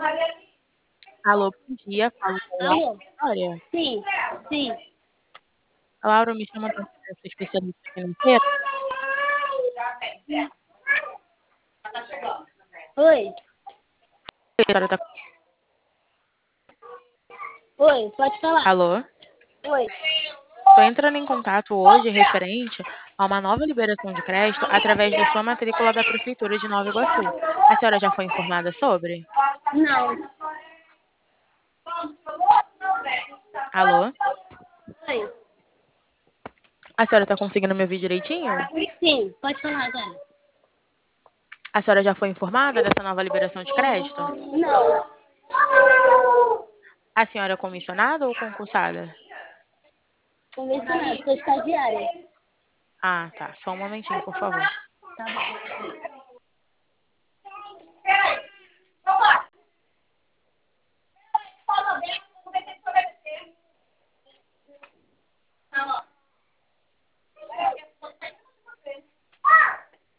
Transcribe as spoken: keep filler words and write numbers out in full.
Alô, bom dia. Falo com Laura Alô? Vitória. Sim, sim. Laura, me chamo Antônia, eu sou especialista financeira. Oi, A senhora tá... oi, pode falar. Alô? Oi. Estou entrando em contato hoje referente a uma nova liberação de crédito através da sua matrícula da Prefeitura de Nova Iguaçu. A senhora já foi informada sobre? Não. Alô? Oi. A senhora está conseguindo me ouvir direitinho? Sim, pode falar agora. A senhora já foi informada dessa nova liberação de crédito? Não. A senhora é comissionada ou concursada? Convencionado, sou estagiária. Ah, tá. Só um momentinho, por favor. Tá bom.